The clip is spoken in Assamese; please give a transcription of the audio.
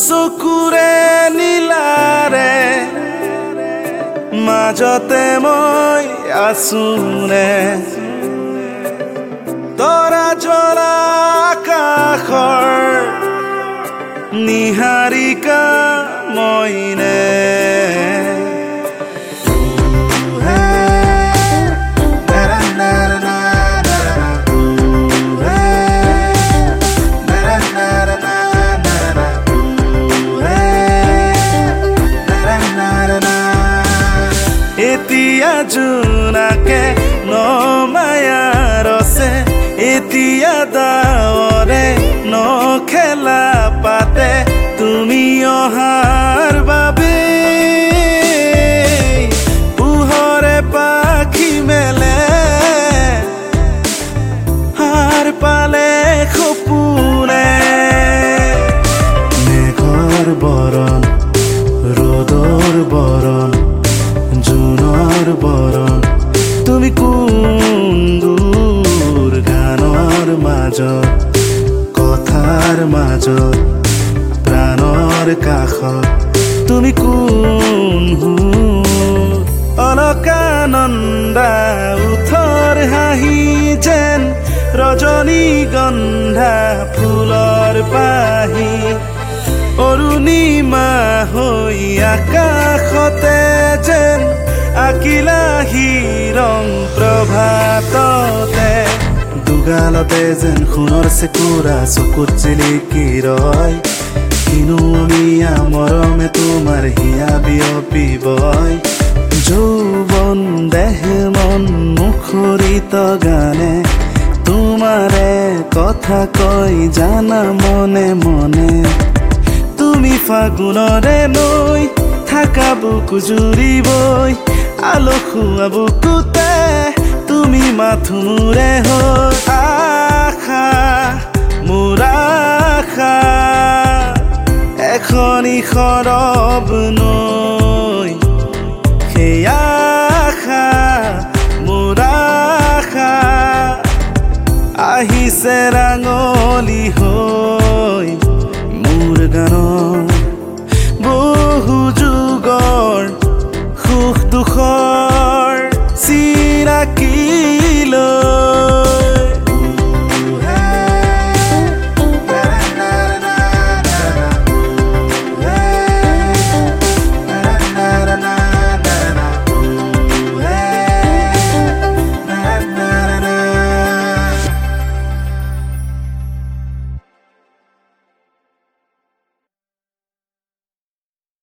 চকুৰে নীলাৰে মাজতে মই আছোনে তৰা জ্বলা আকাশৰ নিহাৰিকা মইনে এতিয়া জোনাকে নমায়াৰ আছে এতিয়া দাৱৰে নখেলা পাতে তুমি অহাৰ বাবে পোহৰে পাখি মেলে হাৰ পালে সপোনে মেঘৰ বৰণ ৰ'দৰ বৰণ জুনৰ বৰণ তুমি কোন দূৰ গানৰ মাজত কথাৰ মাজত প্ৰাণৰ কাষত তুমি কোন অলকানন্দা উঠৰ হাঁহি যেন ৰজনীগন্ধা ফুলৰ পাহি অৰুণিমা হৈ আকাশতে যেন আকিলাহি ৰং প্ৰভাততে দুগালতে যেন সোণৰ চেকুৰা চকুত জিলিকি ৰয় কিনো অমিয়া মৰমে তোমাৰ হিয়া বিয়পিবই যৌৱন দেহ মন মুখৰিত গানে তোমাৰে কথা কয় জানা মনে মনে তুমি ফাগুনৰে নৈ থাকা বুকু জুৰিবই আলো খোৱা বুকুতে তুমি মাথো মোৰে হৈ আশা মোৰ আশা এখনি সৰব নৈ সেই আশা মোৰ আশা আহিছে ৰাঙলী হৈ মোৰ গানত